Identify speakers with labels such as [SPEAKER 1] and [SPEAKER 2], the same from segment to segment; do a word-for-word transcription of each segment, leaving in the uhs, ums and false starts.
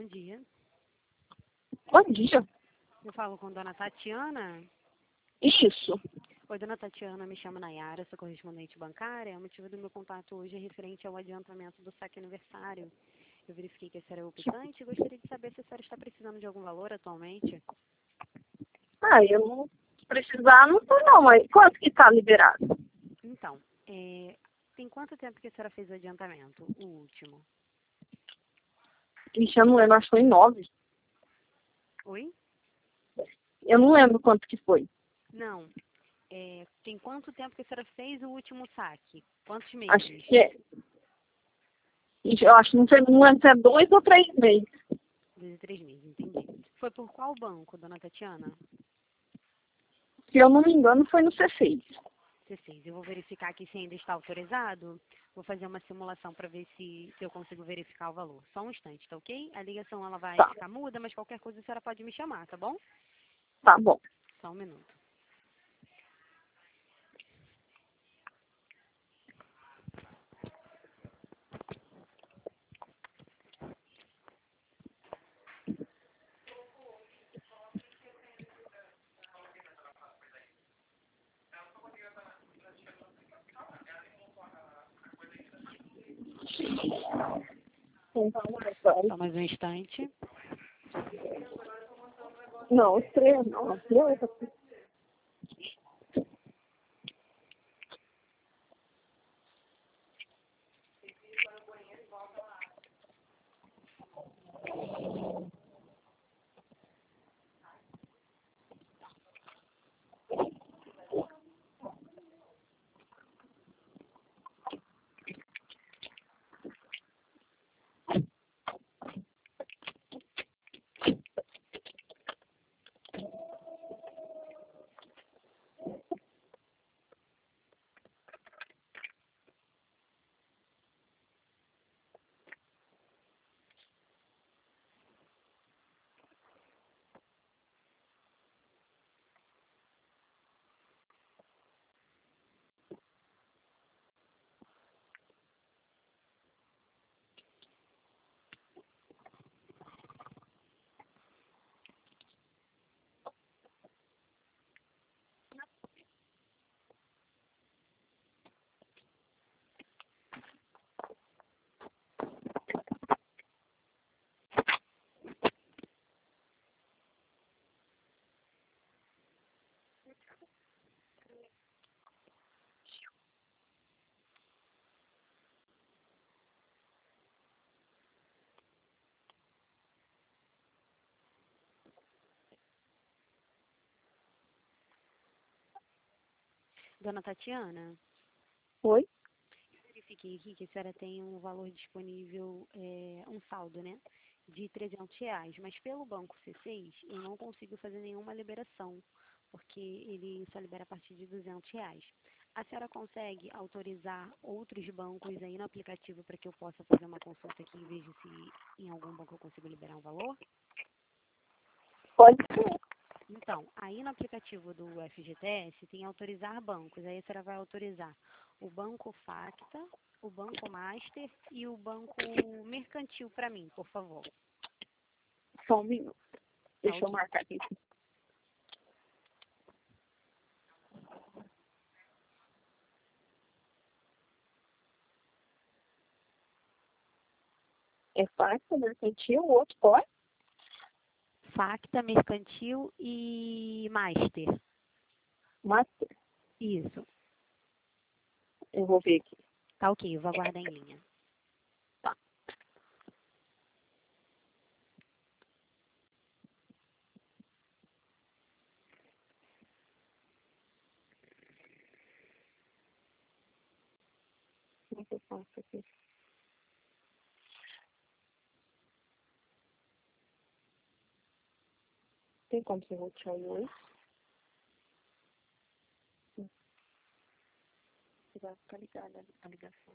[SPEAKER 1] Bom dia.
[SPEAKER 2] Bom dia.
[SPEAKER 1] Eu falo com dona Tatiana.
[SPEAKER 2] Isso.
[SPEAKER 1] Oi, dona Tatiana, me chamo Nayara, sou correspondente bancária. O motivo do meu contato hoje é referente ao adiantamento do saque aniversário. Eu verifiquei que a senhora é optante e gostaria de saber se a senhora está precisando de algum valor atualmente.
[SPEAKER 2] Ah, eu não precisar, não tô não, mas quanto que tá liberado?
[SPEAKER 1] Então, é, tem quanto tempo que a senhora fez o adiantamento, o último?
[SPEAKER 2] Ixi, eu não lembro, acho que foi nove.
[SPEAKER 1] Oi?
[SPEAKER 2] Eu não lembro quanto que foi.
[SPEAKER 1] Não. É, tem quanto tempo que a senhora fez o último saque? Quantos meses?
[SPEAKER 2] Acho que é. Ixi, eu acho que não sei, não lembro se é dois ou três meses.
[SPEAKER 1] Dois e três meses, entendi. Foi por qual banco, dona Tatiana?
[SPEAKER 2] Se eu não me engano, foi no C seis.
[SPEAKER 1] C seis. Eu vou verificar aqui se ainda está autorizado. Vou fazer uma simulação para ver se, se eu consigo verificar o valor. Só um instante, tá ok? A ligação ela vai
[SPEAKER 2] Tá,
[SPEAKER 1] ficar muda, mas qualquer coisa a senhora pode me chamar, tá bom?
[SPEAKER 2] tá bom.
[SPEAKER 1] Só um minuto. Só mais um instante.
[SPEAKER 2] Não, estreia não. Estreia outra coisa.
[SPEAKER 1] Dona Tatiana,
[SPEAKER 2] Foi?
[SPEAKER 1] verifiquei aqui que a senhora tem um valor disponível, é, um saldo, né? De trezentos reais. Mas pelo banco C seis, eu não consigo fazer nenhuma liberação, porque ele só libera a partir de duzentos reais. A senhora consegue autorizar outros bancos aí no aplicativo para que eu possa fazer uma consulta aqui e veja se em algum banco eu consigo liberar um valor?
[SPEAKER 2] Pode ser.
[SPEAKER 1] Então, aí no aplicativo do F G T S tem autorizar bancos. Aí a senhora vai autorizar o Banco Facta, o Banco Master e o Banco Mercantil para mim, por favor.
[SPEAKER 2] Só um minuto.
[SPEAKER 1] Tá
[SPEAKER 2] Deixa eu
[SPEAKER 1] ok.
[SPEAKER 2] marcar aqui. É fácil, mercantil, o outro pode?
[SPEAKER 1] Facta, Mercantil e Master.
[SPEAKER 2] Master.
[SPEAKER 1] Isso.
[SPEAKER 2] Eu vou ver aqui.
[SPEAKER 1] Tá ok, eu vou aguardar em linha.
[SPEAKER 2] Tá. Como é que eu faço aqui? Tem como você voltar o oi? Você vai ficar ligada a ligação.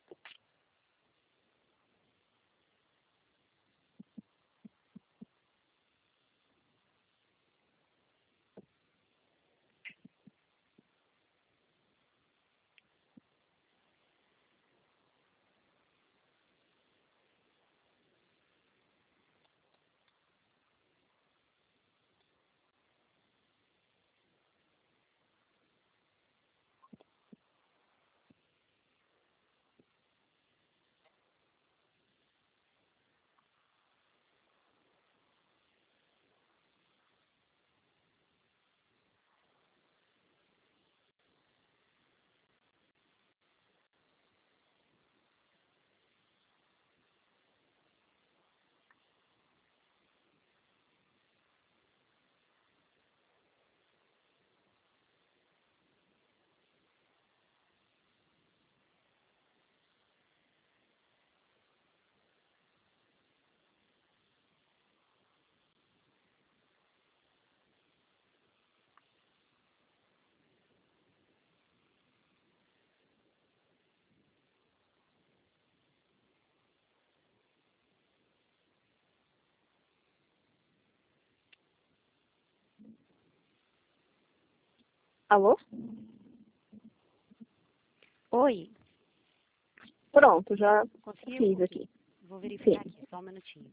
[SPEAKER 2] Alô?
[SPEAKER 1] Oi,
[SPEAKER 2] Pronto, já
[SPEAKER 1] conseguiu?
[SPEAKER 2] fiz
[SPEAKER 1] Ok.
[SPEAKER 2] aqui.
[SPEAKER 1] Vou
[SPEAKER 2] Sim.
[SPEAKER 1] verificar aqui, só um minutinho.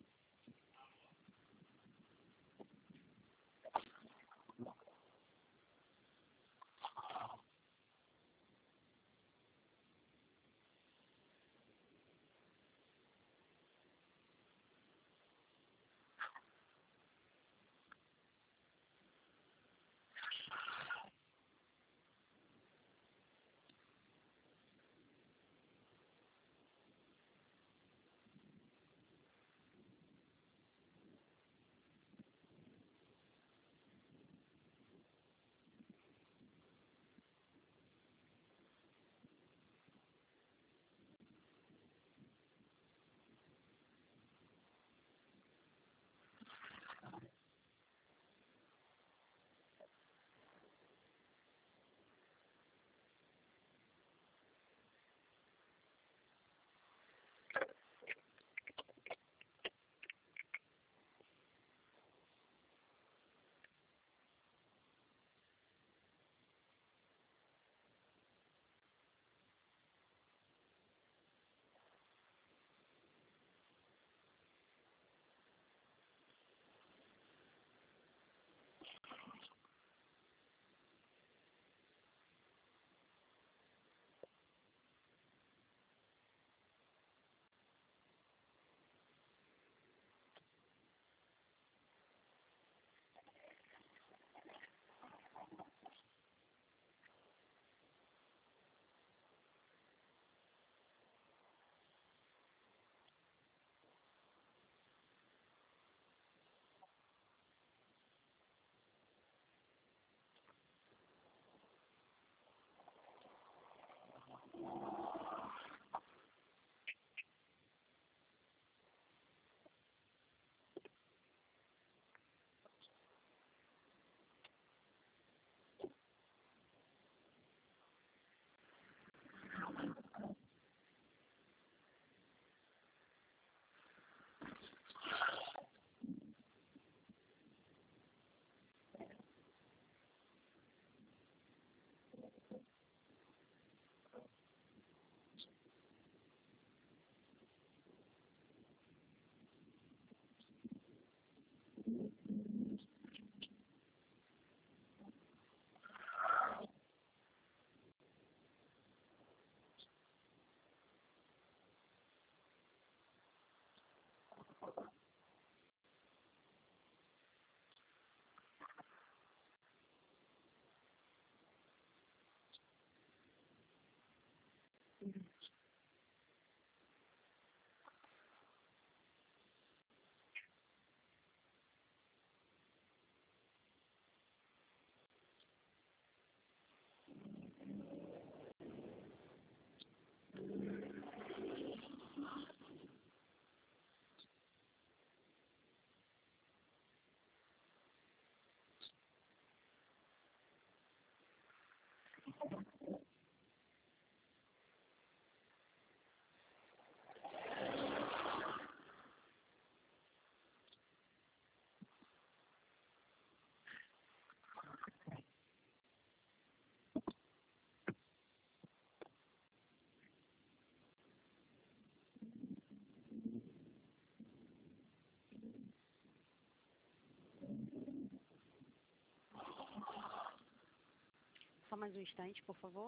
[SPEAKER 1] Só mais um instante, por favor.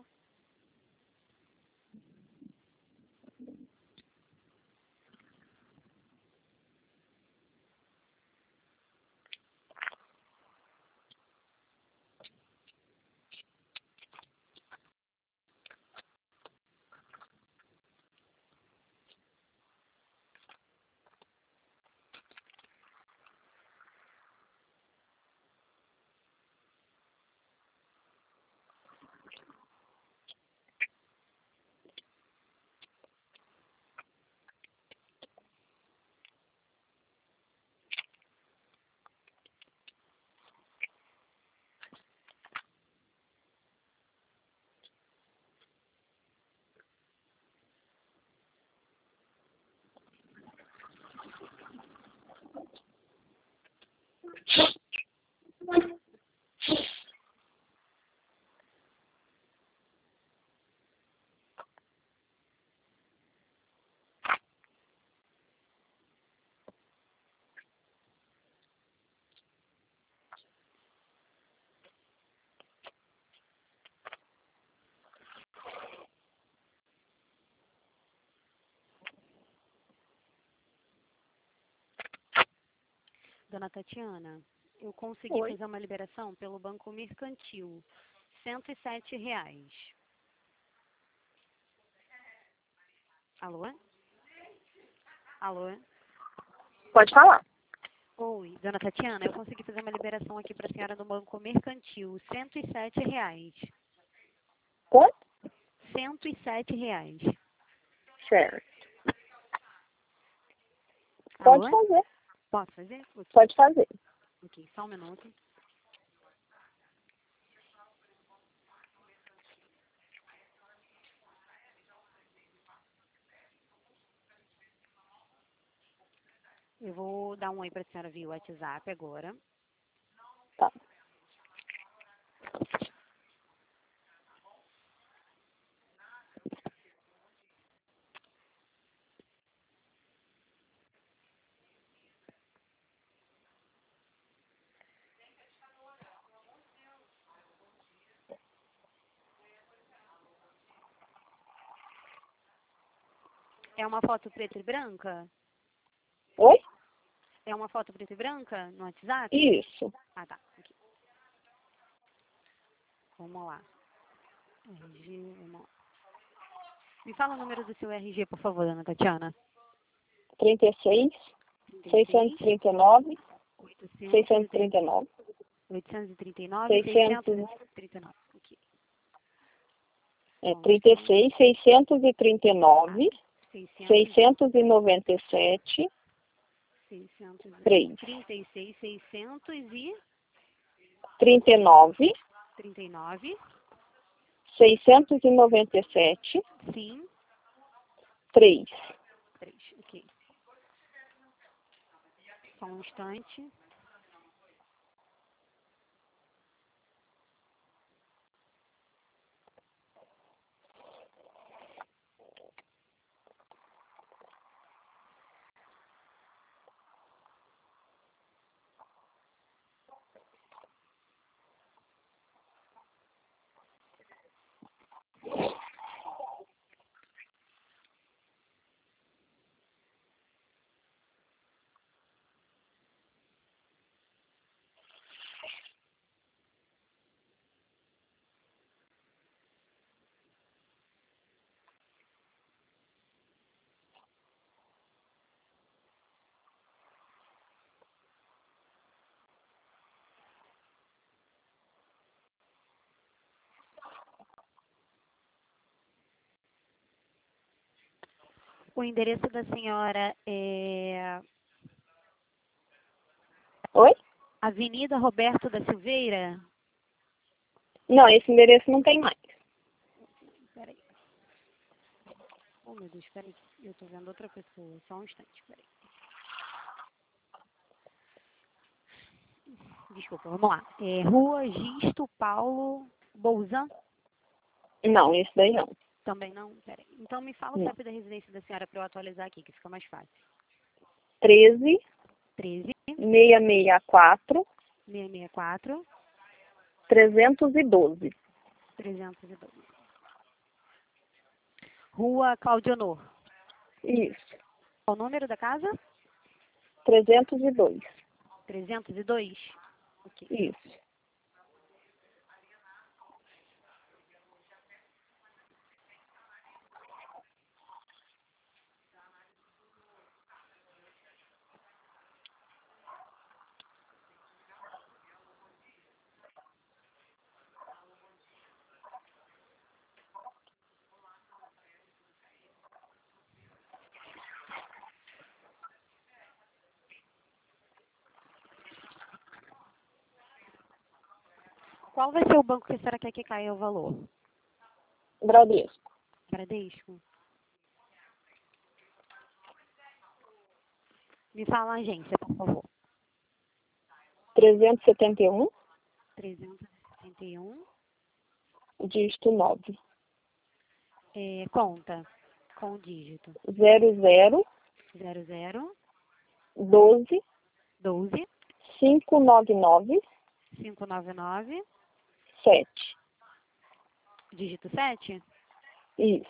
[SPEAKER 1] Dona Tatiana, eu consegui
[SPEAKER 2] Oi.
[SPEAKER 1] fazer uma liberação pelo Banco Mercantil. cento e sete reais. Alô? Alô?
[SPEAKER 2] Pode falar.
[SPEAKER 1] Oi, Dona Tatiana, eu consegui fazer uma liberação aqui para a senhora no Banco Mercantil. cento e sete reais.
[SPEAKER 2] Quanto?
[SPEAKER 1] cento e sete reais.
[SPEAKER 2] Certo.
[SPEAKER 1] Alô?
[SPEAKER 2] Pode fazer.
[SPEAKER 1] Posso fazer? Ok,
[SPEAKER 2] Pode fazer.
[SPEAKER 1] ok, só um minuto. Eu vou dar um oi para a senhora via WhatsApp agora.
[SPEAKER 2] Tá.
[SPEAKER 1] É uma foto preta e branca?
[SPEAKER 2] Oi?
[SPEAKER 1] É uma foto preta e branca no WhatsApp?
[SPEAKER 2] Isso.
[SPEAKER 1] Ah, tá. Aqui. Vamos lá. R G, vamos lá. Me fala o número do seu R G, por favor, Dona Tatiana.
[SPEAKER 2] trinta e seis,
[SPEAKER 1] trinta e
[SPEAKER 2] seiscentos e
[SPEAKER 1] seis,
[SPEAKER 2] trinta e nove, seiscentos e
[SPEAKER 1] oitocentos,
[SPEAKER 2] trinta e nove,
[SPEAKER 1] oitocentos e trinta e nove,
[SPEAKER 2] seiscentos,
[SPEAKER 1] seiscentos e trinta e nove. Aqui.
[SPEAKER 2] é,
[SPEAKER 1] Só um
[SPEAKER 2] trinta e
[SPEAKER 1] instante.
[SPEAKER 2] seis, seiscentos e trinta e nove,
[SPEAKER 1] seiscentos,
[SPEAKER 2] seiscentos e noventa e sete,
[SPEAKER 1] seiscentos,
[SPEAKER 2] três.
[SPEAKER 1] trinta e seis, seiscentos e
[SPEAKER 2] trinta e nove,
[SPEAKER 1] trinta e nove.
[SPEAKER 2] seiscentos e noventa e sete,
[SPEAKER 1] Sim,
[SPEAKER 2] três.
[SPEAKER 1] três. Ok. Só um instante. O endereço da senhora é
[SPEAKER 2] Oi?
[SPEAKER 1] Avenida Roberto da Silveira?
[SPEAKER 2] Não, esse endereço não tem mais.
[SPEAKER 1] Peraí. Oh, meu Deus, peraí. Eu tô vendo outra pessoa. Só um instante, peraí. Desculpa, vamos lá. É Rua Gisto Paulo Bolzan?
[SPEAKER 2] Não, esse daí não.
[SPEAKER 1] Também não? Peraí. Então me fala o
[SPEAKER 2] Não.
[SPEAKER 1] C E P da residência da senhora para eu atualizar aqui, que fica mais fácil.
[SPEAKER 2] treze,
[SPEAKER 1] treze,
[SPEAKER 2] seiscentos e sessenta e quatro,
[SPEAKER 1] seiscentos e sessenta e quatro,
[SPEAKER 2] trezentos e doze.
[SPEAKER 1] trezentos e dois. Rua Cláudio Honor.
[SPEAKER 2] Isso.
[SPEAKER 1] Qual o número da casa?
[SPEAKER 2] trezentos e dois.
[SPEAKER 1] trezentos e dois? Ok.
[SPEAKER 2] Isso.
[SPEAKER 1] Qual vai ser o banco que a senhora quer que caia o valor?
[SPEAKER 2] Bradesco.
[SPEAKER 1] Bradesco? Me fala a agência, por favor.
[SPEAKER 2] trezentos e setenta e um,
[SPEAKER 1] trezentos e setenta e um.
[SPEAKER 2] dígito nove.
[SPEAKER 1] É, conta. Com o dígito.
[SPEAKER 2] zero zero,
[SPEAKER 1] zero zero.
[SPEAKER 2] doze,
[SPEAKER 1] doze.
[SPEAKER 2] quinhentos e noventa e nove,
[SPEAKER 1] quinhentos e noventa e nove.
[SPEAKER 2] sete.
[SPEAKER 1] Dígito sete.
[SPEAKER 2] Isso.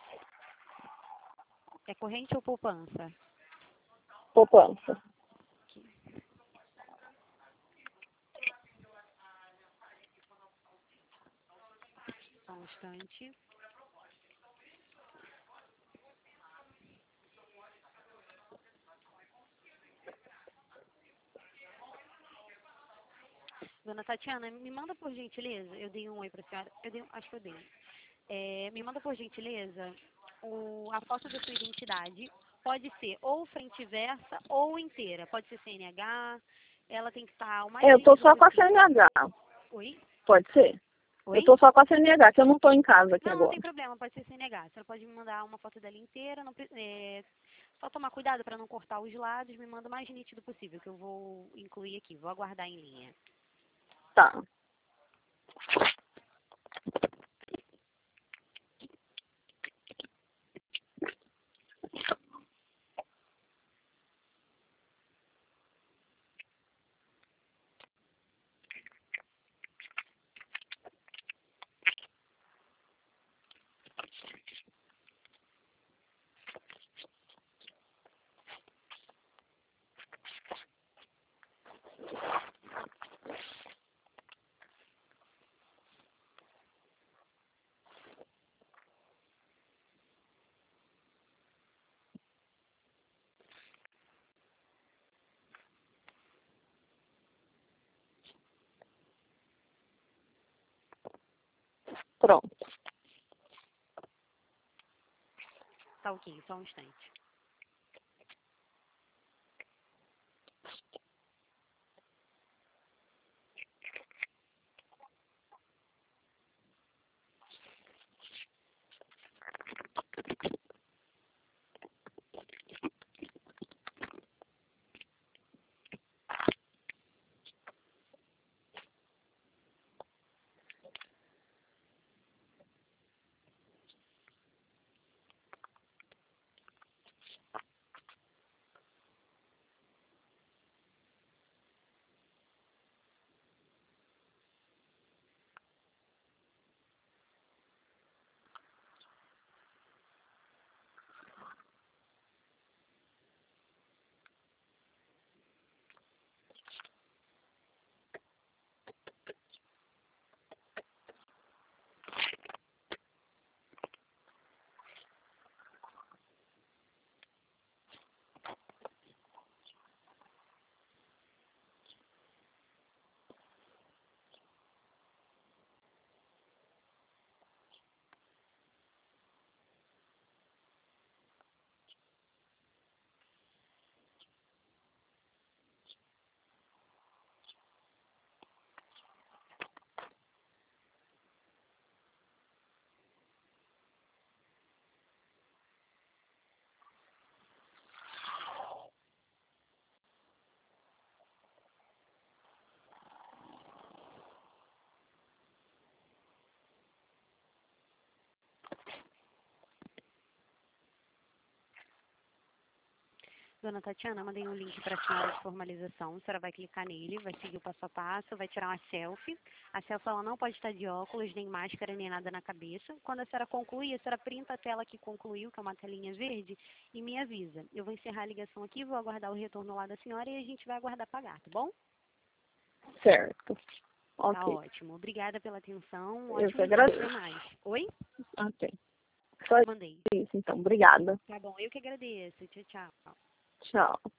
[SPEAKER 1] É corrente ou poupança?
[SPEAKER 2] Poupança.
[SPEAKER 1] Só um instante. Dona Tatiana, me manda por gentileza, eu dei um oi para a senhora, eu dei, um- acho que eu dei. É, me manda por gentileza o, a foto da sua identidade. Pode ser ou frente e versa ou inteira. Pode ser C N H, ela tem que estar o mais
[SPEAKER 2] É, eu tô
[SPEAKER 1] nítido
[SPEAKER 2] só com a
[SPEAKER 1] possível.
[SPEAKER 2] C N H.
[SPEAKER 1] Oi?
[SPEAKER 2] Pode ser?
[SPEAKER 1] Oi?
[SPEAKER 2] Eu tô só com a C N H, que eu não tô em casa aqui
[SPEAKER 1] Não, não
[SPEAKER 2] agora.
[SPEAKER 1] tem problema, pode ser C N H. A senhora pode me mandar uma foto dela inteira, não, pre- é, só tomar cuidado para não cortar os lados, me manda o mais nítido possível, que eu vou incluir aqui, vou aguardar em linha.
[SPEAKER 2] Tá. Pronto.
[SPEAKER 1] Tá ok, só um instante. Dona Tatiana, mandei um link para a senhora de formalização. A senhora vai clicar nele, vai seguir o passo a passo, vai tirar uma selfie. A selfie ela não pode estar de óculos, nem máscara, nem nada na cabeça. Quando a senhora concluir, a senhora printa a tela que concluiu, que é uma telinha verde, e me avisa. Eu vou encerrar a ligação aqui, vou aguardar o retorno lá da senhora e a gente vai aguardar pagar, tá bom?
[SPEAKER 2] Certo.
[SPEAKER 1] Tá
[SPEAKER 2] Ok.
[SPEAKER 1] ótimo. Obrigada pela atenção.
[SPEAKER 2] Eu que
[SPEAKER 1] Ótimo dia. Até
[SPEAKER 2] agradeço.
[SPEAKER 1] mais. Oi?
[SPEAKER 2] Ok. Só
[SPEAKER 1] Mandei.
[SPEAKER 2] isso, então. Obrigada.
[SPEAKER 1] Tá bom. Eu que agradeço. Tchau, tchau.
[SPEAKER 2] Tchau.